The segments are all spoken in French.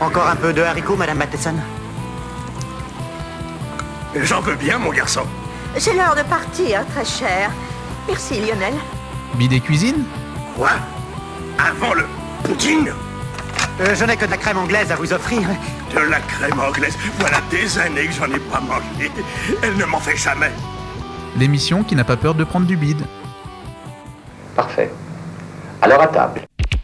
Encore un peu de haricots, Madame Matheson? J'en veux bien, mon garçon. C'est l'heure de partir, très cher. Merci, Lionel. Bidet cuisine? Quoi? Avant le pudding? Je n'ai que de la crème anglaise à vous offrir. De la crème anglaise? Voilà des années que j'en ai pas mangé. Elle ne m'en fait jamais. L'émission qui n'a pas peur de prendre du bide. Parfait. Alors à table.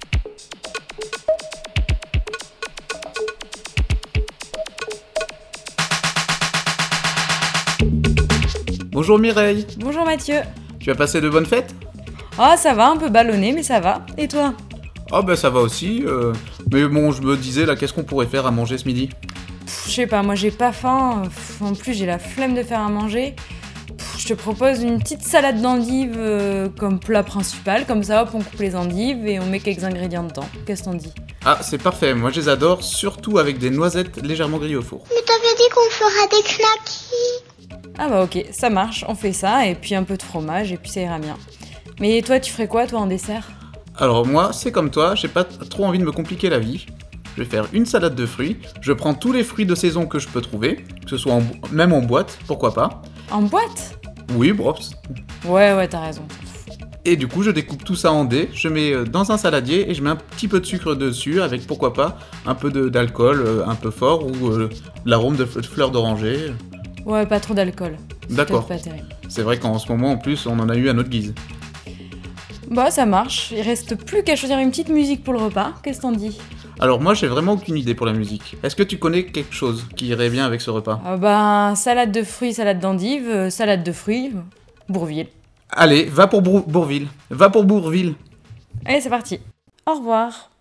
Bonjour Mireille, Bonjour Mathieu. tu as passé de bonnes fêtes? Ah ça va, un peu ballonné mais ça va. Et toi? Ah ben ça va aussi, mais bon je me disais là qu'est-ce qu'on pourrait faire à manger ce midi? Je sais pas, moi j'ai pas faim, en plus j'ai la flemme de faire à manger. Je te propose une petite salade d'endives comme plat principal, comme ça hop on coupe les endives et on met quelques ingrédients dedans. Qu'est-ce qu'on dit? Ah c'est parfait, moi je les adore, surtout avec des noisettes légèrement grillées au four. Mais t'avais dit qu'on fera des knackis. Ah bah ok, ça marche, on fait ça et puis un peu de fromage et puis ça ira bien. Mais toi tu ferais quoi toi en dessert? Alors moi c'est comme toi, j'ai pas trop envie de me compliquer la vie. Je vais faire une salade de fruits, je prends tous les fruits de saison que je peux trouver, que ce soit même en boîte, pourquoi pas. En boîte? Oui, bon. Ouais t'as raison. Et du coup je découpe tout ça en dés, je mets dans un saladier et je mets un petit peu de sucre dessus avec pourquoi pas un peu d'alcool un peu fort ou l'arôme de fleurs d'oranger. Ouais, pas trop d'alcool. C'est D'accord. peut-être pas terrible. C'est vrai qu'en ce moment en plus on en a eu à notre guise. Bah ça marche, il reste plus qu'à choisir une petite musique pour le repas, qu'est-ce qu'on dit? Alors moi j'ai vraiment aucune idée pour la musique. Est-ce que tu connais quelque chose qui irait bien avec ce repas? Salade de fruits, salade d'endives, salade de fruits, Bourville. Allez, va pour Bourville. Va pour Bourville. Allez c'est parti. Au revoir.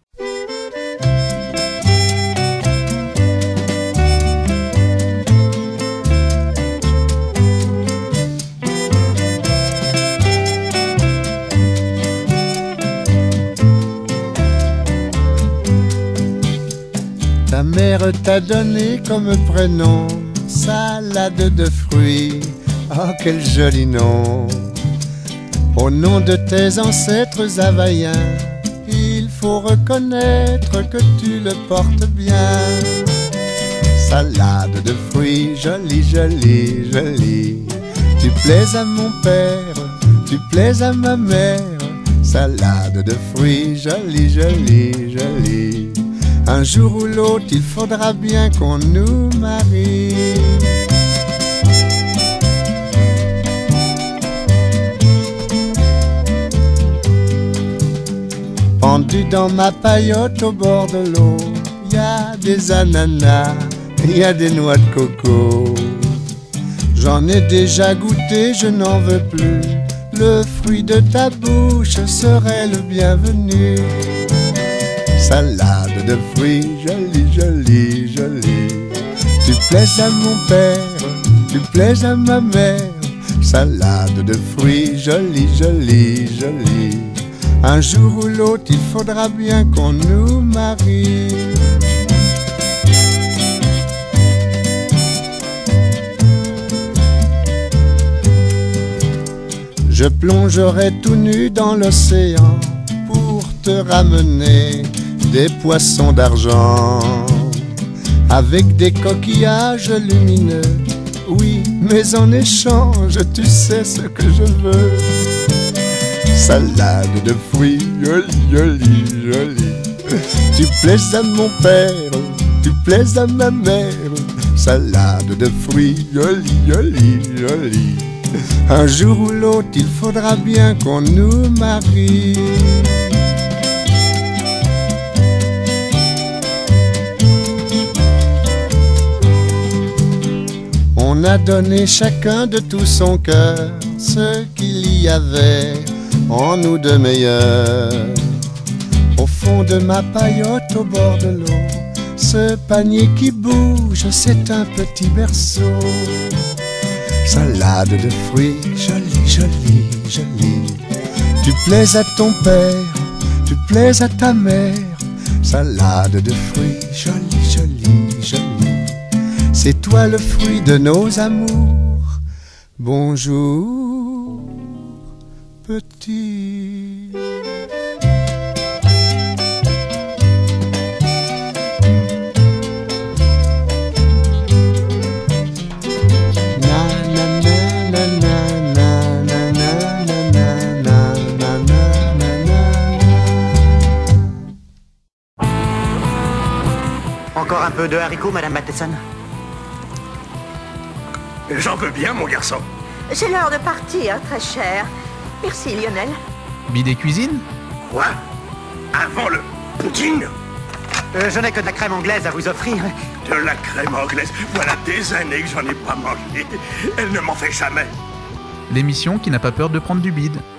Ta mère t'a donné comme prénom salade de fruits, oh quel joli nom. Au nom de tes ancêtres havaïens, il faut reconnaître que tu le portes bien. Salade de fruits, jolie, jolie, jolie. Tu plais à mon père, tu plais à ma mère. Salade de fruits, jolie, jolie, jolie. Un jour ou l'autre, il faudra bien qu'on nous marie. Pendu dans ma paillote au bord de l'eau, y a des ananas, y a des noix de coco. J'en ai déjà goûté, je n'en veux plus. Le fruit de ta bouche serait le bienvenu. Salade de fruits, jolie, jolie, jolie. Tu plais à mon père, tu plais à ma mère. Salade de fruits, jolie, jolie, jolie. Un jour ou l'autre, il faudra bien qu'on nous marie. Je plongerai tout nu dans l'océan pour te ramener des poissons d'argent avec des coquillages lumineux. Oui, mais en échange, tu sais ce que je veux. Salade de fruits, jolie, jolie, jolie. Tu plais à mon père, tu plais à ma mère. Salade de fruits, jolie, jolie, jolie. Un jour ou l'autre, il faudra bien qu'on nous marie. On a donné chacun de tout son cœur ce qu'il y avait en nous de meilleur. Au fond de ma paillote au bord de l'eau, ce panier qui bouge, c'est un petit berceau. Salade de fruits, jolie, jolie, jolie. Tu plais à ton père, tu plais à ta mère. Salade de fruits, jolie, jolie, jolie. C'est toi le fruit de nos amours. Bonjour, petit. Encore un peu de haricots, Madame Matheson? J'en veux bien, mon garçon. C'est l'heure de partir, très cher. Merci, Lionel. Bidet cuisine? Quoi? Avant le pudding? Je n'ai que de la crème anglaise à vous offrir. De la crème anglaise. Voilà des années que j'en ai pas mangé. Elle ne m'en fait jamais. L'émission qui n'a pas peur de prendre du bide.